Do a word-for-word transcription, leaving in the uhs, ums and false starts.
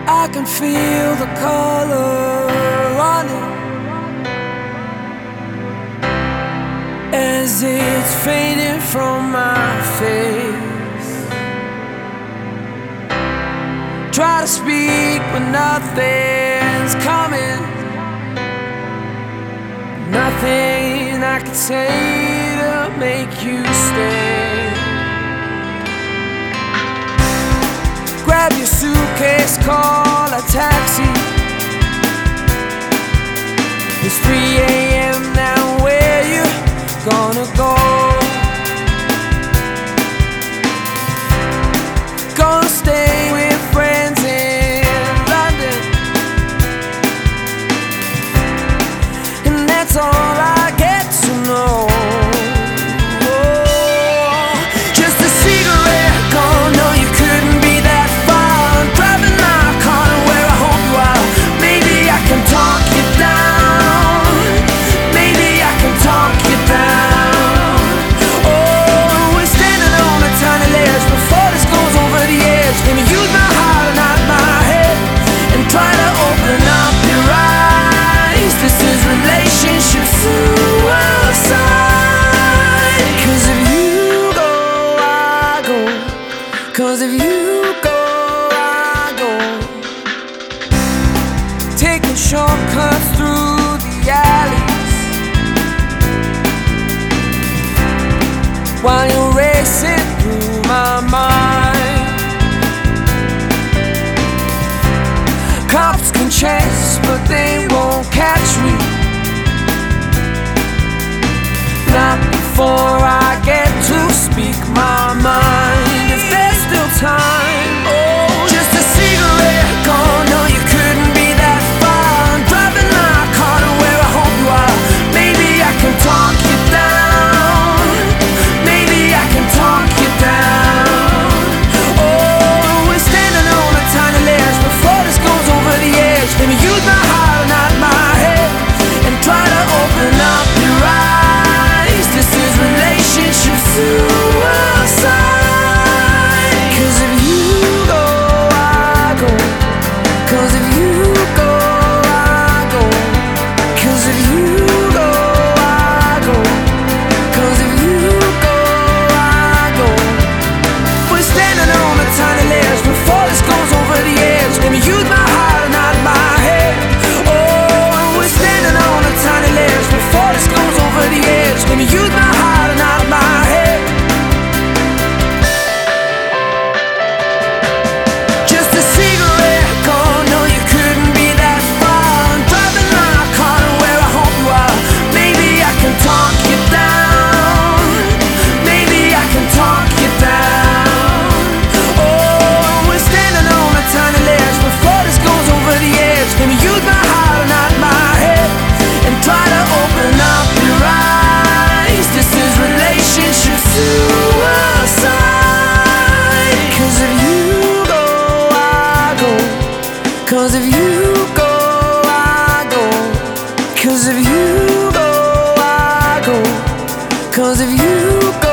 I can feel the color running as it's fading from my face. Try to speak but nothing's coming. Nothing I can say to make you stay. Grab your suitcase, call a taxi. It's three a m now, where you gonna go? Gonna stay with friends in London, and that's all I get to know. Cause if you go, I go. Taking shortcuts through the alleys while you're racing through my mind. Cops can chase, but they won't catch me. Not before I get to speak my mind. If there's still time, oh, just a cigarette gone. No, you couldn't be that far. I'm driving my car to where I hope you are. Maybe I can talk you down. Maybe I can talk you down. Oh, we're standing on a tiny ledge before this goes over the edge. Let me use my heart, not my head, and try to open up your eyes. This is relationship suicide. Cause if you go, I go. Cause if you go, I go. Cause if you go